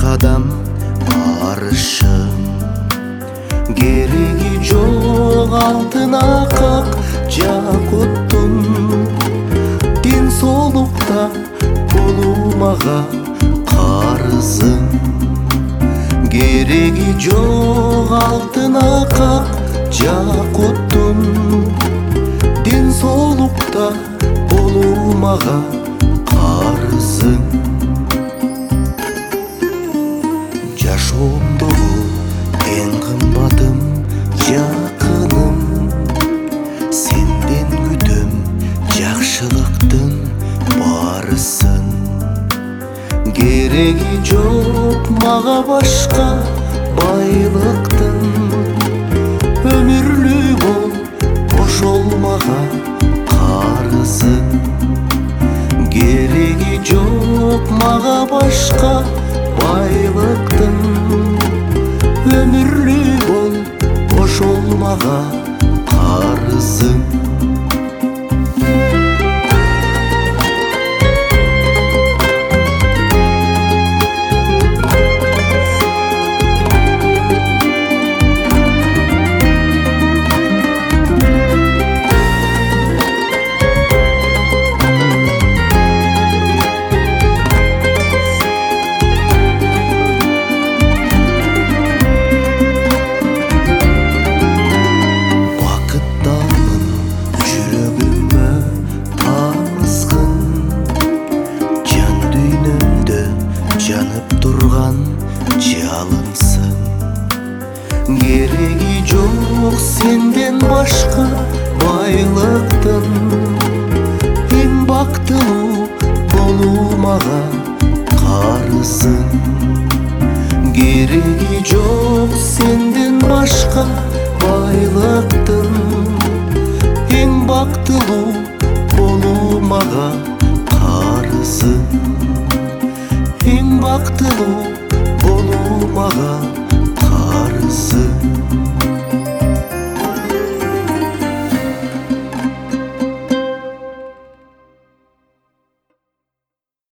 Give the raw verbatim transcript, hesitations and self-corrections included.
кадам барышым. Кереги жок алтына как жакуттун, ден соолукта болуу мага карызым. Кереги жок алтына как жакуттун, ден соолукта болуу мага карызым. Жашоомдогу эң кымбатым жакыным, сенден күтөм жакшылыктын барысын. Кереги жок мага башка байлыктын, өмүрлүү бол ошол мага карызым. Кереги жок мага башка байлыктын, өмүрлүү бол ошол мага карызым. Жанып турган жалынсың. Кереги жок сенден башка байлыктын, эң бактылуу болуу мага карызым. Кереги жок сенден башка байлыктын, эң бактылуу болуу мага карызым. Эң бактылуу болуу мага карызым.